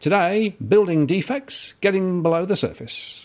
Today, building defects, getting below the surface.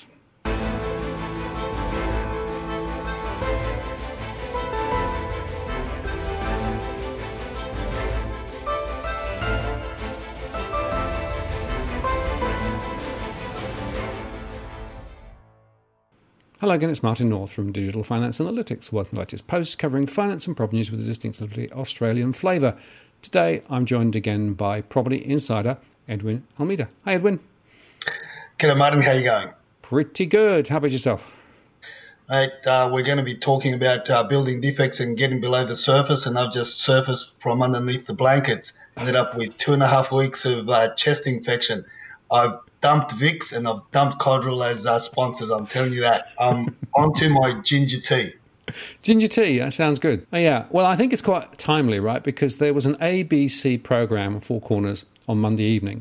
Hello again, it's Martin North from Digital Finance Analytics, working the latest posts covering finance and property news with a distinctively Australian flavour. Today, I'm joined again by property insider Edwin Almeida. Hi, Edwin. G'day, Martin. How are you going? Pretty good. How about yourself? Mate, we're going to be talking about building defects and getting below the surface, and I've just surfaced from underneath the blankets. Ended up with 2.5 weeks of chest infection. I've dumped Vicks and I've dumped Codral as sponsors, I'm telling you that. Onto my ginger tea. Ginger tea, that sounds good. Oh, yeah, well, I think it's quite timely, right? Because there was an ABC programme, Four Corners, on Monday evening.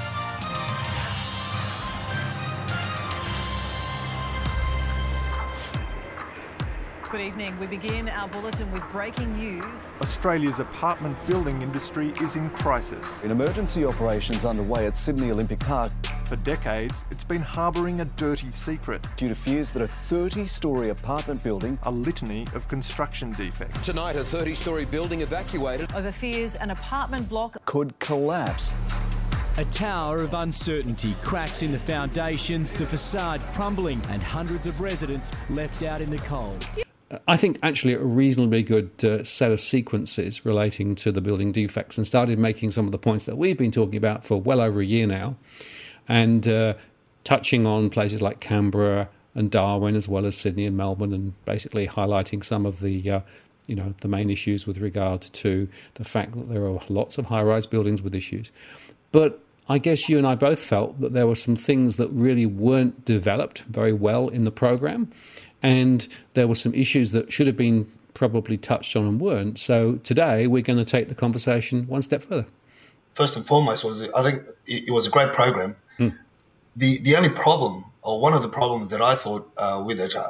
Good evening. We begin our bulletin with breaking news. Australia's apartment building industry is in crisis. An emergency operations underway at Sydney Olympic Park. For decades, it's been harbouring a dirty secret. Due to fears that a 30-storey apartment building... A litany of construction defects. Tonight, a 30-storey building evacuated. Over fears an apartment block could collapse. A tower of uncertainty, cracks in the foundations, the facade crumbling, and hundreds of residents left out in the cold. I think actually a reasonably good set of sequences relating to the building defects, and started making some of the points that we've been talking about for well over a year now, and touching on places like Canberra and Darwin, as well as Sydney and Melbourne, and basically highlighting some of the the main issues with regard to the fact that there are lots of high-rise buildings with issues. But I guess you and I both felt that there were some things that really weren't developed very well in the programme, and there were some issues that should have been probably touched on and weren't. So today we're going to take the conversation one step further. First and foremost, I think it was a great program. The only problem, or one of the problems that I thought with it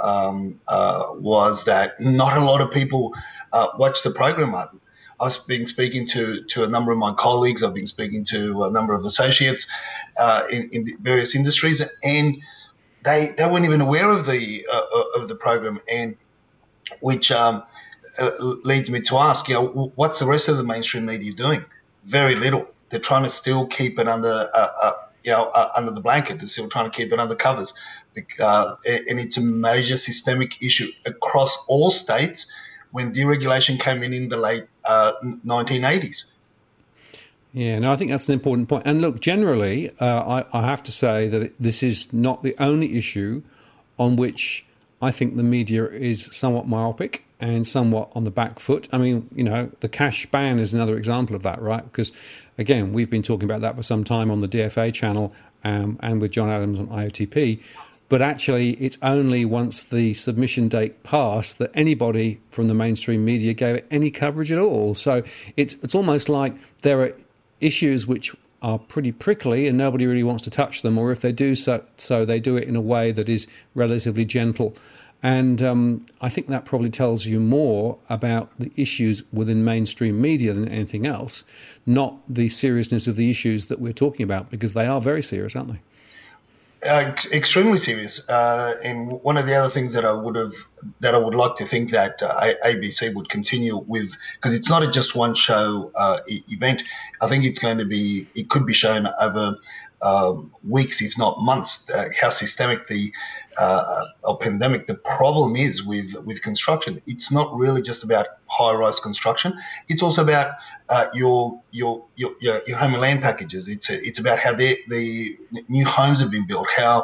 was that not a lot of people watched the program, Martin. I've been speaking to a number of my colleagues. I've been speaking to a number of associates in various industries, and they weren't even aware of the program, and which leads me to ask, what's the rest of the mainstream media doing? Very little. They're trying to still keep it under the blanket. They're still trying to keep it under covers, and it's a major systemic issue across all states. When deregulation came in the late 1980s. Yeah, no, I think that's an important point. And look, generally, I have to say that this is not the only issue on which I think the media is somewhat myopic and somewhat on the back foot. I mean, the cash ban is another example of that, right? Because, again, we've been talking about that for some time on the DFA channel and with John Adams on IOTP. But actually, it's only once the submission date passed that anybody from the mainstream media gave it any coverage at all. So it's almost like there are issues which are pretty prickly and nobody really wants to touch them, or if they do so they do it in a way that is relatively gentle. And I think that probably tells you more about the issues within mainstream media than anything else, not the seriousness of the issues that we're talking about, because they are very serious, aren't they? Extremely serious, and one of the other things that I would like to think that ABC would continue with, because it's not just one show event. I think it could be shown over weeks, if not months, how systemic the pandemic, the problem is with construction. It's not really just about high-rise construction. It's also about your home and land packages. It's about how the new homes have been built, how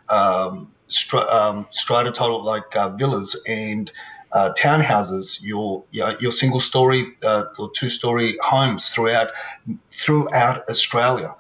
strata title like villas and townhouses, your single-story or two-story homes throughout Australia.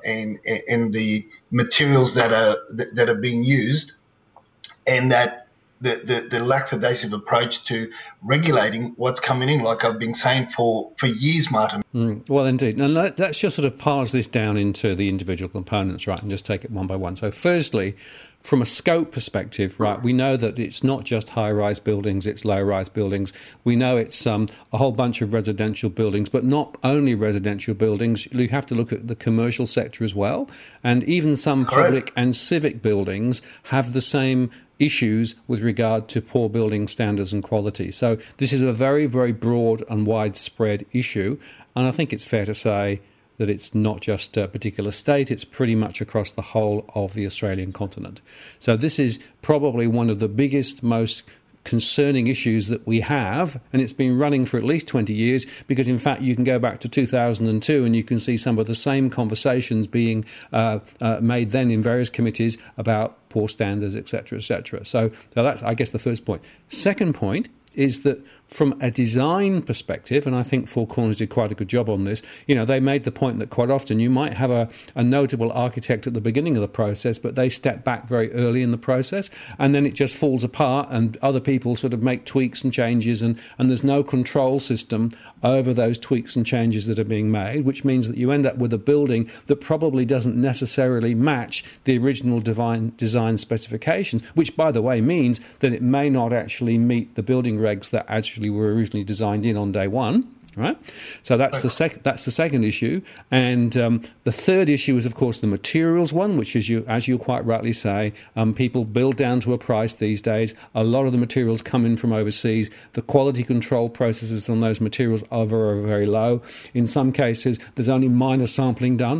And the materials that are being used, and that the lackadaisical approach to regulating what's coming in, like I've been saying for years, Martin. Well, indeed. Now, let's just sort of parse this down into the individual components, right, and just take it one by one. So firstly, from a scope perspective, right, we know that it's not just high-rise buildings, it's low-rise buildings. We know it's a whole bunch of residential buildings, but not only residential buildings. You have to look at the commercial sector as well. And even some public and civic buildings have the same issues with regard to poor building standards and quality. So this is a very, very broad and widespread issue. And I think it's fair to say that it's not just a particular state, it's pretty much across the whole of the Australian continent. So this is probably one of the biggest, most concerning issues that we have, and it's been running for at least 20 years, because in fact you can go back to 2002 and you can see some of the same conversations being made then in various committees about poor standards, etc., etc. So that's, I guess, the first point. Second point is that from a design perspective, and I think Four Corners did quite a good job on this, they made the point that quite often you might have a notable architect at the beginning of the process, but they step back very early in the process, and then it just falls apart and other people sort of make tweaks and changes, and there's no control system over those tweaks and changes that are being made, which means that you end up with a building that probably doesn't necessarily match the original design specifications, which, by the way, means that it may not actually meet the building regs that actually were originally designed in on day one, right? So that's the second issue. And the third issue is, of course, the materials one, which is, as you quite rightly say, people build down to a price these days. A lot of the materials come in from overseas. The quality control processes on those materials are very, very low. In some cases, there's only minor sampling done.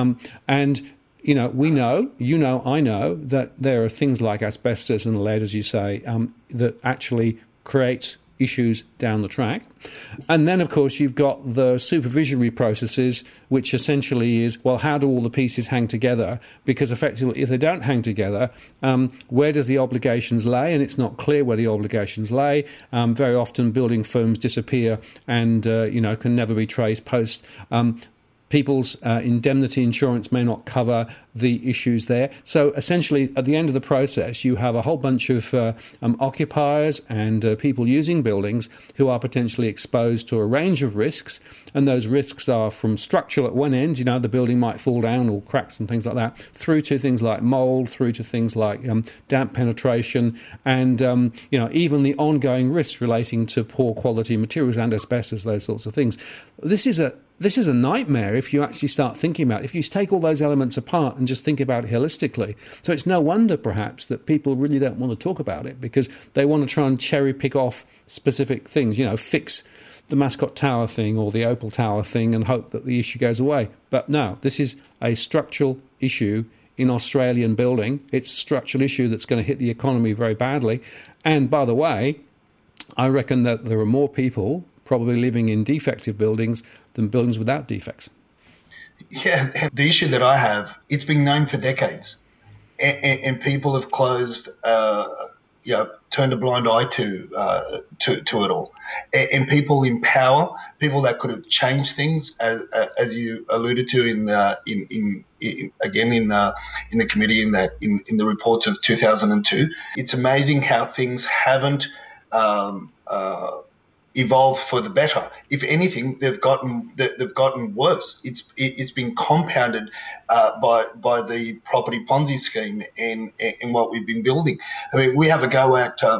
And we know, I know that there are things like asbestos and lead, as you say, that actually creates issues down the track. And then, of course, you've got the supervisory processes, which essentially is, well, how do all the pieces hang together? Because effectively, if they don't hang together, where does the obligations lay? And it's not clear where the obligations lay. Very often building firms disappear and, can never be traced post. People's indemnity insurance may not cover the issues there. So essentially, at the end of the process, you have a whole bunch of occupiers and people using buildings who are potentially exposed to a range of risks. And those risks are from structural at one end, the building might fall down or cracks and things like that, through to things like mould, through to things like damp penetration, and even the ongoing risks relating to poor quality materials and asbestos, those sorts of things. This is a nightmare if you actually start thinking about it. If you take all those elements apart and just think about it holistically. So it's no wonder, perhaps, that people really don't want to talk about it, because they want to try and cherry pick off specific things, fix the Mascot Tower thing or the Opal Tower thing and hope that the issue goes away. But no, this is a structural issue in Australian building. It's a structural issue that's going to hit the economy very badly. And by the way, I reckon that there are more people probably living in defective buildings than buildings without defects. Yeah, the issue that I have, it's been known for decades, and people have closed, turned a blind eye to it all. And people in power, people that could have changed things, as you alluded to in the committee in the reports of 2002. It's amazing how things haven't evolved for the better. If anything, they've gotten worse. It's been compounded by the property Ponzi scheme and what we've been building. I mean, we have a go at our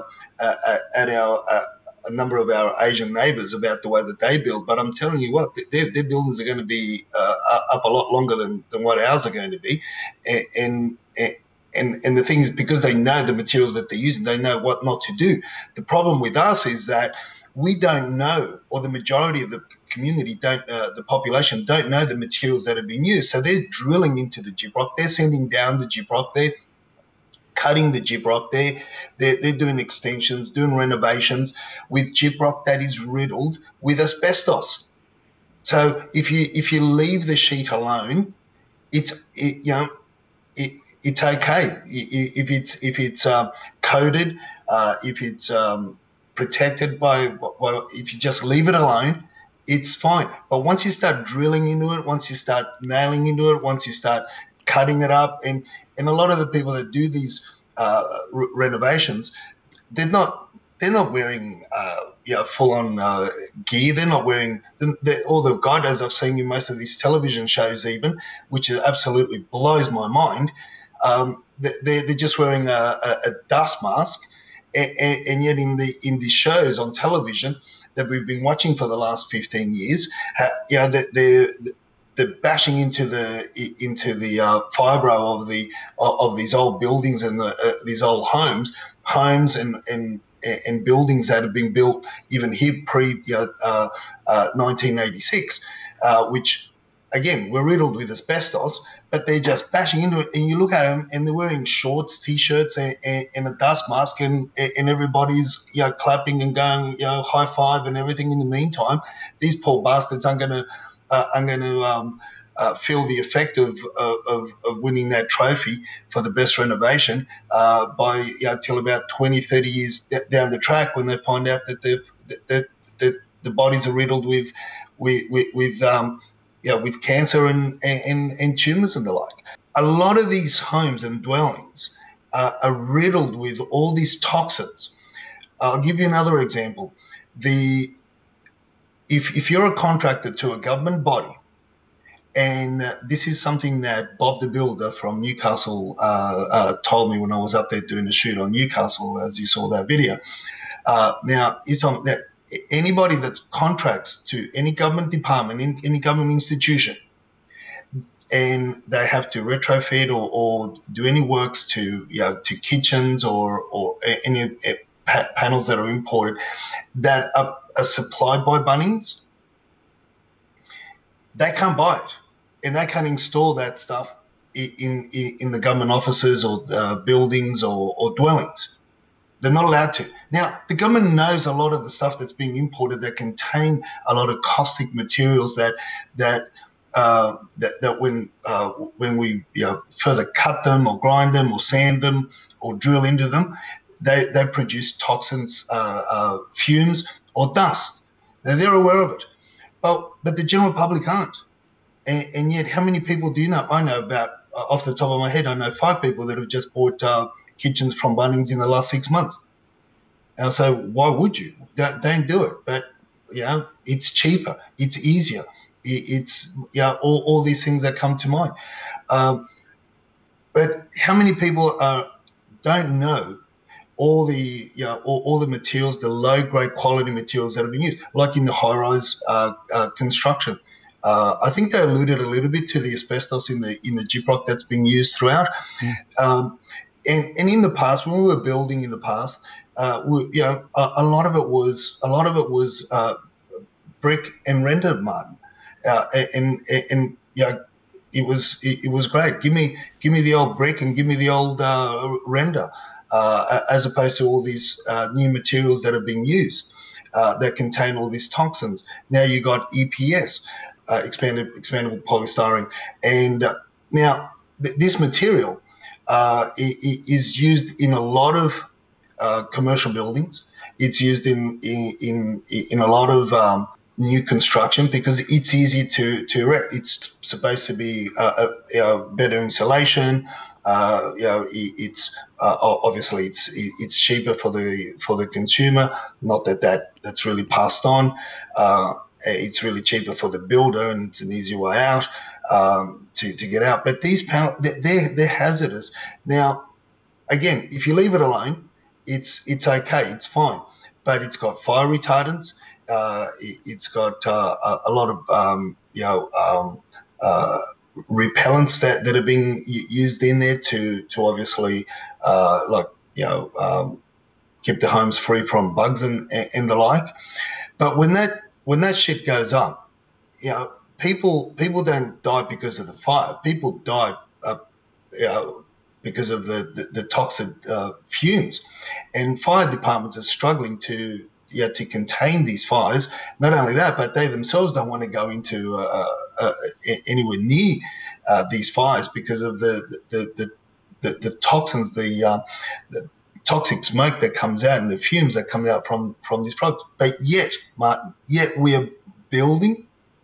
a number of our Asian neighbours about the way that they build, but I'm telling you what, their buildings are going to be up a lot longer than what ours are going to be, and the thing is, because they know the materials that they're using, they know what not to do. The problem with us is that we don't know, or the majority of the community the population don't know the materials that have been used. So they're drilling into the gyprock, they're sending down the gyprock, they're cutting the gyprock, they're doing extensions, doing renovations with gyprock that is riddled with asbestos. So if you leave the sheet alone, it's okay. If it's coated, if it's protected if you just leave it alone, it's fine. But once you start drilling into it, once you start nailing into it, once you start cutting it up, and a lot of the people that do these renovations, they're not wearing full on gear. They're not wearing all the guidos I've seen in most of these television shows, even, which absolutely blows my mind. They're just wearing a dust mask, and yet in the shows on television that we've been watching for the last 15 years, they're bashing into the fibro of these old buildings and these old homes and buildings that have been built even here pre 1986, which again were riddled with asbestos, but they're just bashing into it. And you look at them, and they're wearing shorts, t-shirts, and a dust mask, and everybody's clapping and going high five and everything. In the meantime, these poor bastards aren't going to feel the effect of winning that trophy for the best renovation by till about 20, 30 years down the track, when they find out that the bodies are riddled with cancer and tumours and the like. A lot of these homes and dwellings are riddled with all these toxins. I'll give you another example. If you're a contractor to a government body, and this is something that Bob the Builder from Newcastle told me when I was up there doing a shoot on Newcastle, as you saw that video. Now, he's telling me that anybody that contracts to any government department, in any government institution, and they have to retrofit or do any works to kitchens or any panels that are imported that are supplied by Bunnings, they can't buy it, and they can't install that stuff in the government offices or buildings or dwellings. They're not allowed to. Now, the government knows a lot of the stuff that's being imported that contain a lot of caustic materials that when we further cut them or grind them or sand them or drill into them, they produce toxins, fumes or dust. Now, they're aware of it. But the general public aren't. And yet, how many people do you know? I know about, off the top of my head, I know 5 people that have just bought kitchens from Bunnings in the last 6 months. And so why would you? Don't do it. But, it's cheaper. It's easier. It's all these things that come to mind. But how many people don't know all the materials, the low-grade quality materials that have been used, like in the high-rise construction. I think they alluded a little bit to the asbestos in the gyprock that's been used throughout. And in the past, when we were building in the past, a lot of it was brick and rendered, Martin, and it was great. Give me the old brick and give me the old render, as opposed to all these new materials that are being used that contain all these toxins. Now you got EPS, expandable polystyrene, and now this material is used in a lot of commercial buildings. It's used in a lot of new construction because it's easy to erect. It's supposed to be better insulation. It's obviously it's cheaper for the consumer. Not that's really passed on. It's really cheaper for the builder, and it's an easier way out to get out. But these panels, they're hazardous. Now, again, if you leave it alone, it's okay, it's fine. But it's got fire retardants. It's got a lot of repellents that are being used in there to obviously keep the homes free from bugs and the like. But when that shit goes up, people don't die because of the fire. People die because of the toxic fumes, and fire departments are struggling to contain these fires. Not only that, but they themselves don't want to go into anywhere near these fires because of the toxins, the toxic smoke that comes out and the fumes that come out from these products. But yet, Martin, we are building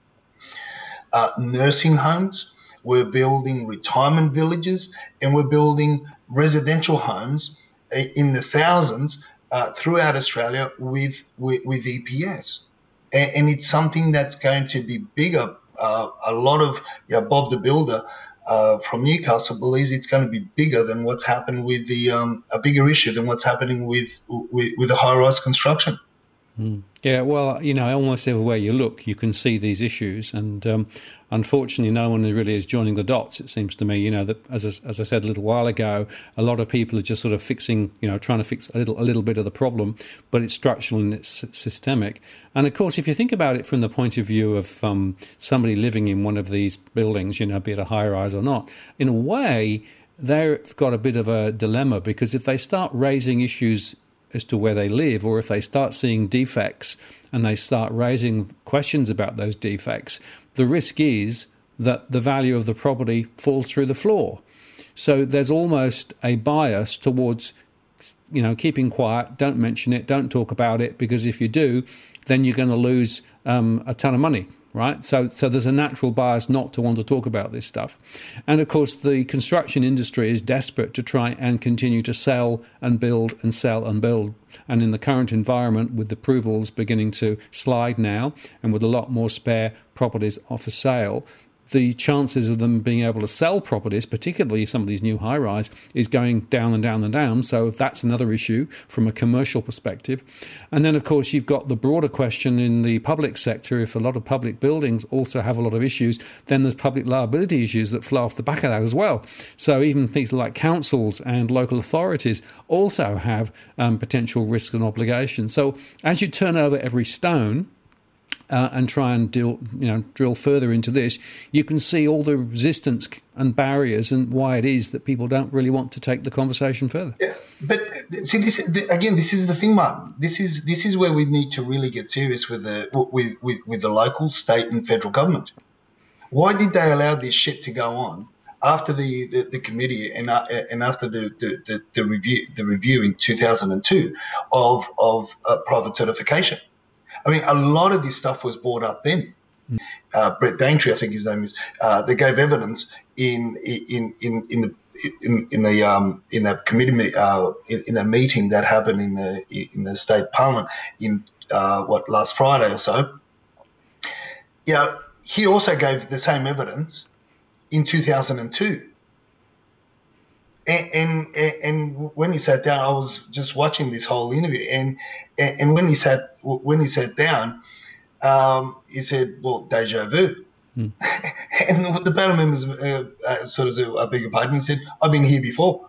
nursing homes, we're building retirement villages, and we're building residential homes in the thousands throughout Australia with EPS, and it's something that's going to be bigger. A lot of Bob the Builder from Newcastle believes it's going to be bigger than what's happened with a bigger issue than what's happening with the high-rise construction. Yeah, well, almost everywhere you look, you can see these issues, and unfortunately, no one really is joining the dots. It seems to me, that as I said a little while ago, a lot of people are just sort of fixing, trying to fix a little bit of the problem, but it's structural and it's systemic. And of course, if you think about it from the point of view of somebody living in one of these buildings, be it a high rise or not, in a way, they've got a bit of a dilemma, because if they start raising issues as to where they live, or if they start seeing defects and they start raising questions about those defects, the risk is that the value of the property falls through the floor. So there's almost a bias towards, keeping quiet, don't mention it, don't talk about it, because if you do, then you're going to lose a ton of money. Right, so there's a natural bias not to want to talk about this stuff. And of course, the construction industry is desperate to try and continue to sell and build and sell and build. And in the current environment, with the approvals beginning to slide now, and with a lot more spare properties for sale, the chances of them being able to sell properties, particularly some of these new high-rise, is going down and down and down. So that's another issue from a commercial perspective. And then, of course, you've got the broader question in the public sector. If a lot of public buildings also have a lot of issues, then there's public liability issues that flow off the back of that as well. So even things like councils and local authorities also have potential risks and obligations. So as you turn over every stone, and try and drill further into this, you can see all the resistance and barriers and why it is that people don't really want to take the conversation further. Yeah, but see, this is the thing, Martin. This is where we need to really get serious with the local, state, and federal government. Why did they allow this shit to go on after the committee and after the review in 2002 of private certification? I mean, a lot of this stuff was brought up then. Brett Daintree, I think his name is, they gave evidence in the committee in a meeting that happened in the state parliament in last Friday or so. Yeah, he also gave the same evidence in 2002. And when he sat down, I was just watching this whole interview, and when he sat down, he said, "Well, deja vu." And the panel members sort of said, "I beg your pardon." He said, "I've been here before,"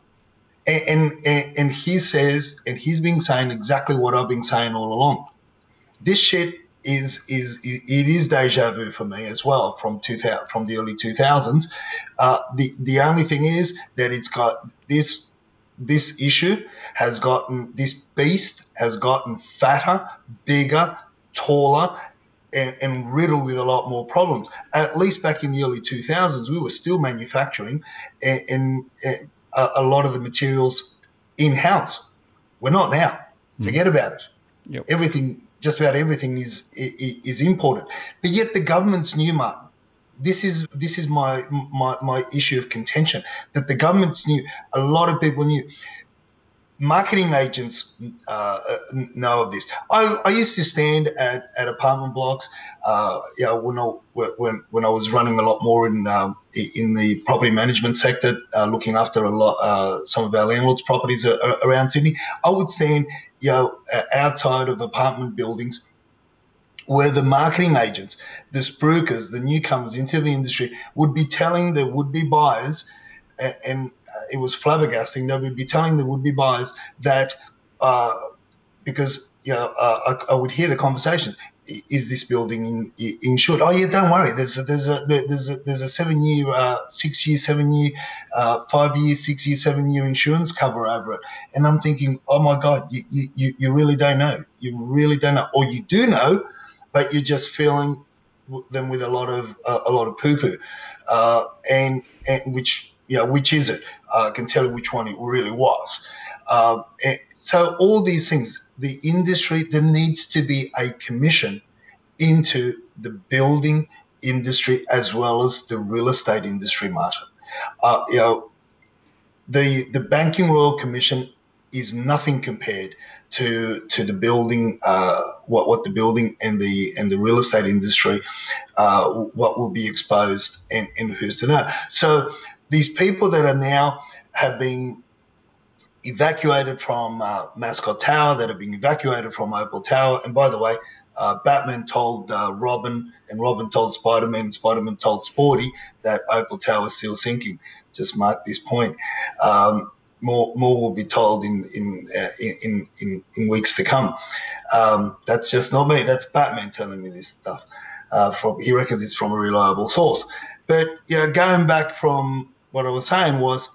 and he says, and he's been saying exactly what I've been saying all along. This shit is deja vu for me as well from the early 2000s. The only thing is that it's got this issue has gotten, this beast has gotten fatter, bigger, taller, and riddled with a lot more problems. At least back in the early 2000s, we were still manufacturing and a lot of the materials in-house. We're not now. Forget about it. Yep. Just about everything is imported, but yet the government's new, Martin. This is my issue of contention, that the government's new. A lot of people knew. Marketing agents know of this. I used to stand at apartment blocks, when I was running a lot more in the property management sector, looking after some of our landlords' properties around Sydney. I would stand, outside of apartment buildings, where the marketing agents, the spruikers, the newcomers into the industry would be telling the would-be buyers, and it was flabbergasting, they would be telling the would-be buyers that because I would hear the conversations. Is this building insured? Oh yeah, don't worry. There's a 7 year, 6 year, 7 year, 5 year, 6 year, 7 year insurance cover over it. And I'm thinking, oh my God, you really don't know. You really don't know, or you do know, but you're just filling them with a lot of poo poo, and which is it? I can tell you which one it really was. So all these things. The industry, there needs to be a commission into the building industry as well as the real estate industry, Martin. The Banking Royal Commission is nothing compared to the building, what the building and the real estate industry, what will be exposed and who's to know. So these people that are now have been evacuated from Mascot Tower, that have been evacuated from Opal Tower, and by the way, Batman told Robin, and Robin told Spider-Man, and Spider-Man told Sporty that Opal Tower is still sinking. Just mark this point. More will be told in weeks to come. That's just not me. That's Batman telling me this stuff. He reckons it's from a reliable source. But going back from what I was saying was,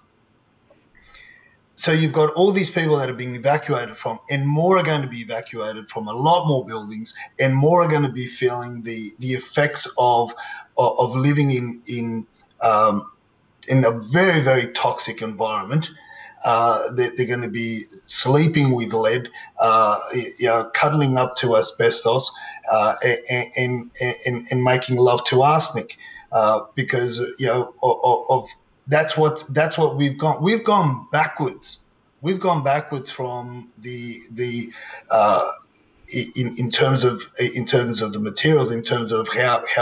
so you've got all these people that are being evacuated from, and more are going to be evacuated from a lot more buildings, and more are going to be feeling the effects of living in a very, very toxic environment. They're going to be sleeping with lead, cuddling up to asbestos, and making love to arsenic, because that's what we've gone. We've gone backwards. We've gone backwards from in terms of the materials, in terms of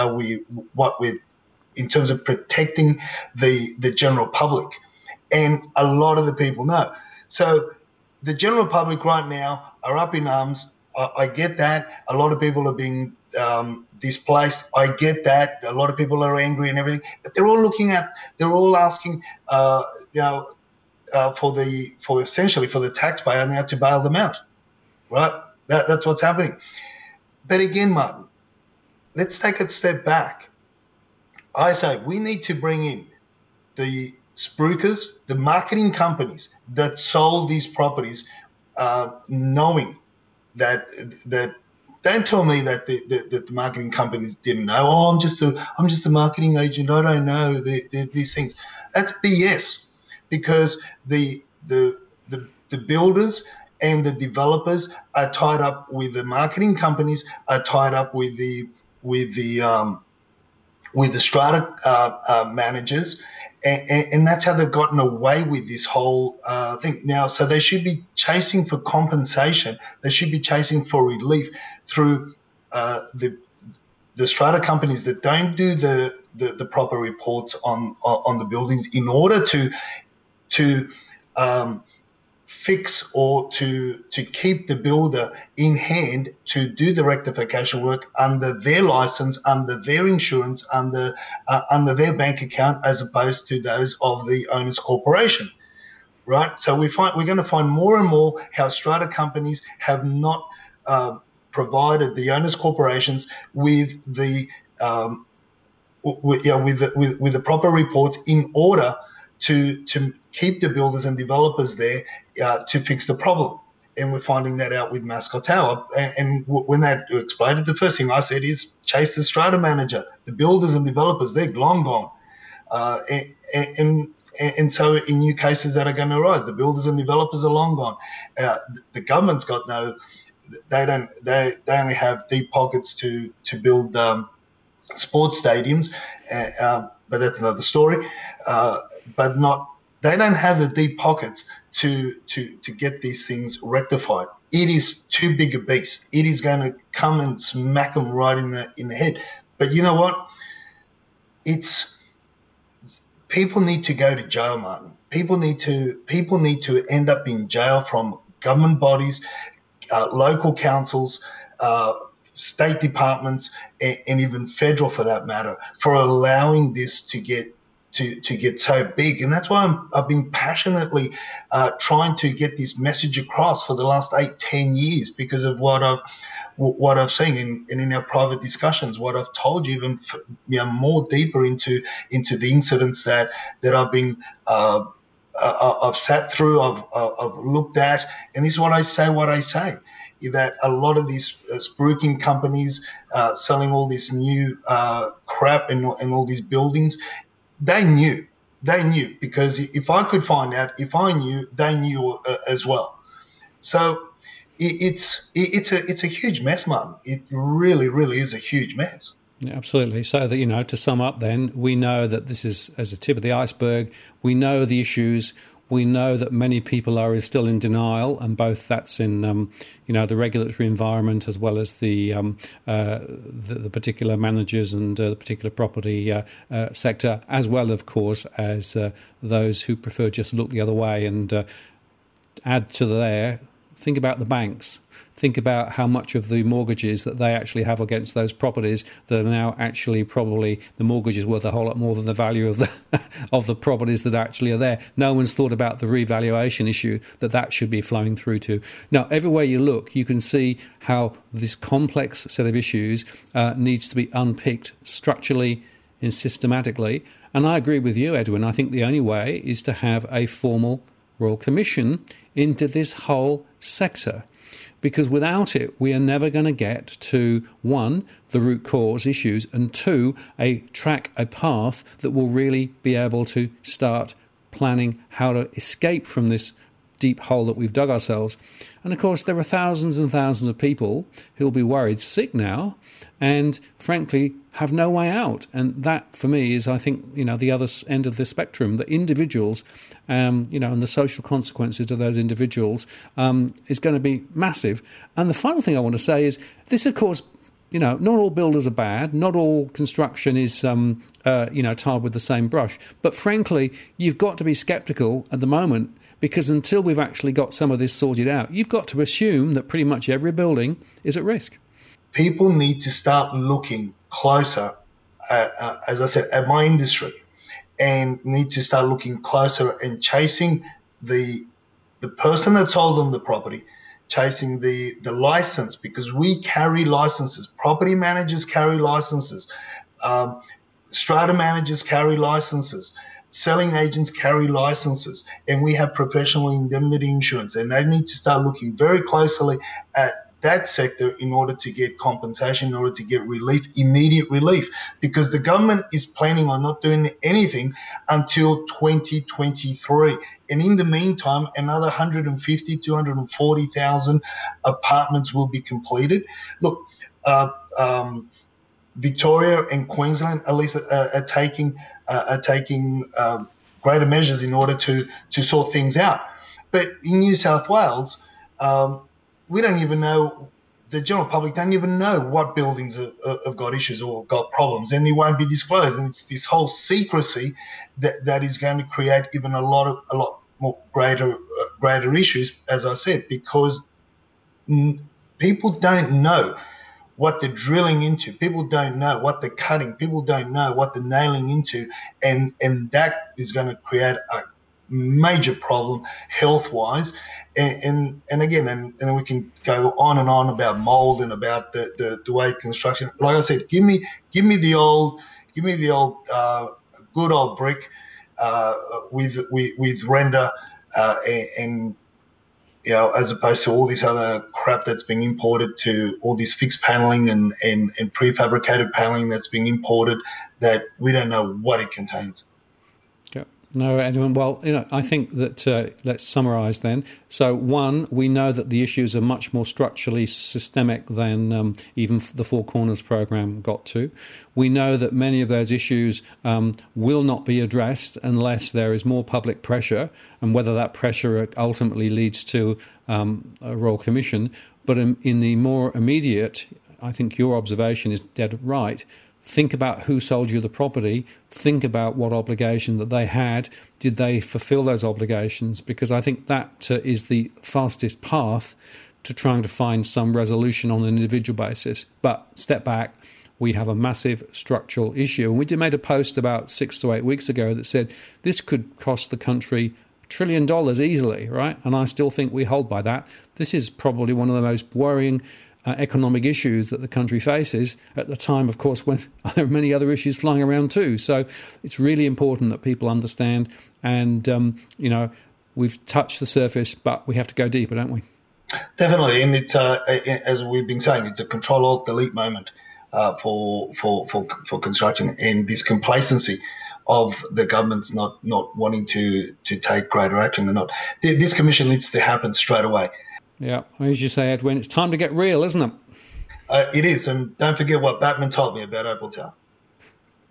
in terms of protecting the general public. And a lot of the people know. So the general public right now are up in arms. I get that. A lot of people are being displaced. I get that. A lot of people are angry and everything. But they're all asking, for essentially the taxpayer now to bail them out, right? That's what's happening. But again, Martin, let's take a step back. I say we need to bring in the spruikers, the marketing companies that sold these properties, knowing that don't tell me that the marketing companies didn't know. Oh, I'm just a marketing agent. I don't know these things. That's BS, because the builders and the developers are tied up with the marketing companies, are tied up with the strata managers. And that's how they've gotten away with this whole thing now. So they should be chasing for compensation. They should be chasing for relief through the strata companies that don't do the proper reports on the buildings in order to fix or to keep the builder in hand to do the rectification work under their license, under their insurance, under their bank account, as opposed to those of the owner's corporation, right? So we're going to find more and more how strata companies have not provided the owner's corporations with the proper reports in order to keep the builders and developers there to fix the problem. And we're finding that out with Mascot Tower. And when that exploded, the first thing I said is chase the strata manager. The builders and developers, they're long gone. And so in new cases that are going to arise, the builders and developers are long gone. The government's got they only have deep pockets to build sports stadiums, but that's another story. They don't have the deep pockets to get these things rectified. It is too big a beast. It is going to come and smack them right in the head. But you know what? People need to go to jail, Martin. People need to end up in jail from government bodies, local councils, state departments, and even federal, for that matter, for allowing this to get so big. And that's why I've been passionately trying to get this message across for the last 8-10 years, because of what I've seen in our private discussions, what I've told you, even more deeper into the incidents that I've been I've sat through, I've looked at, and this is what I say, that a lot of these spruiking companies selling all this new crap and all these buildings, they knew, because if I could find out, if I knew, they knew as well. So it's a huge mess, Martin. It really, really is a huge mess. Yeah, absolutely. So that, to sum up then, we know that this is as a tip of the iceberg. We know the issues. We know that many people are still in denial, and both that's in the regulatory environment as well as the particular managers and the particular property sector, as well, of course, as those who prefer just to look the other way. And add to there, think about the banks. Think about how much of the mortgages that they actually have against those properties that are now actually probably the mortgage is worth a whole lot more than the value of the of the properties that actually are there. No one's thought about the revaluation issue that should be flowing through to. Now, everywhere you look, you can see how this complex set of issues needs to be unpicked structurally and systematically. And I agree with you, Edwin. I think the only way is to have a formal Royal Commission into this whole sector. Because without it, we are never going to get to, one, the root cause issues, and two, a path that will really be able to start planning how to escape from this deep hole that we've dug ourselves. And of course, there are thousands and thousands of people who will be worried sick now and, frankly, have no way out. And that, for me, is, I think, the other end of the spectrum. The individuals, and the social consequences of those individuals is going to be massive. And the final thing I want to say is this, of course, not all builders are bad. Not all construction is, tarred with the same brush. But frankly, you've got to be sceptical at the moment, because until we've actually got some of this sorted out, you've got to assume that pretty much every building is at risk. People need to start looking closer, as I said, at my industry, and need to start looking closer and chasing the person that sold them the property, chasing the license, because we carry licenses. Property managers carry licenses. Strata managers carry licenses. Selling agents carry licenses, and we have professional indemnity insurance, and they need to start looking very closely at that sector in order to get compensation, in order to get relief, immediate relief, because the government is planning on not doing anything until 2023. And in the meantime, another 150, 240,000 apartments will be completed. Look, Victoria and Queensland at least are taking greater measures in order to sort things out. But in New South Wales, we don't even know, the general public don't even know what buildings have got issues or got problems, and they won't be disclosed. And it's this whole secrecy that is going to create even a lot more greater issues, as I said, because people don't know what they're drilling into. People don't know what they're cutting. People don't know what they're nailing into, and that is going to create a major problem health-wise. And again, and we can go on and on about mold and about the way construction. Like I said, give me the old good old brick with render and as opposed to all this other crap that's being imported, to all this fixed paneling and prefabricated paneling that's being imported that we don't know what it contains. No, Edwin. Well, I think that let's summarise then. So, one, we know that the issues are much more structurally systemic than even the Four Corners programme got to. We know that many of those issues will not be addressed unless there is more public pressure, and whether that pressure ultimately leads to a Royal Commission. But in the more immediate, I think your observation is dead right. Think about who sold you the property. Think about what obligation that they had. Did they fulfill those obligations? Because I think that is the fastest path to trying to find some resolution on an individual basis. But step back, we have a massive structural issue. And we made a post about 6 to 8 weeks ago that said this could cost the country $1 trillion easily, right? And I still think we hold by that. This is probably one of the most worrying economic issues that the country faces at the time, of course, when there are many other issues flying around too. So it's really important that people understand, and we've touched the surface, but we have to go deeper, don't we? Definitely, and it's as we've been saying, it's a Control-Alt-Delete moment for construction, and this complacency of the government's not wanting to take greater action. They're not. This commission needs to happen straight away. Yeah, as you say, Edwin, it's time to get real, isn't it? It is, and don't forget what Batman told me about Opal Tower.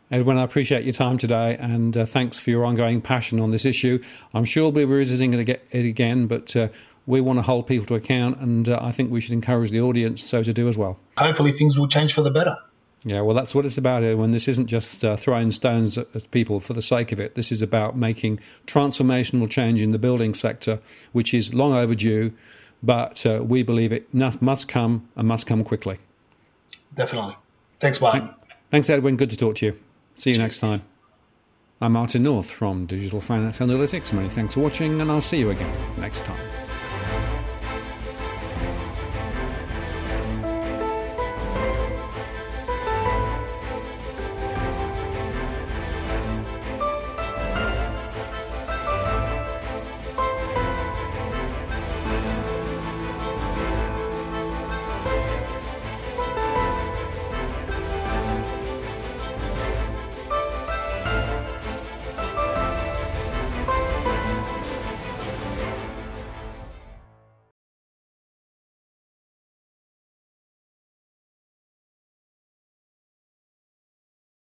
Edwin, I appreciate your time today, and thanks for your ongoing passion on this issue. I'm sure we'll be revisiting it again, but we want to hold people to account, and I think we should encourage the audience so to do as well. Hopefully things will change for the better. Yeah, well, that's what it's about, Edwin. This isn't just throwing stones at people for the sake of it. This is about making transformational change in the building sector, which is long overdue, but we believe it must come and must come quickly. Definitely. Thanks, Martin. Thanks, Edwin. Good to talk to you. See you next time. I'm Martin North from Digital Finance Analytics. Many thanks for watching, and I'll see you again next time.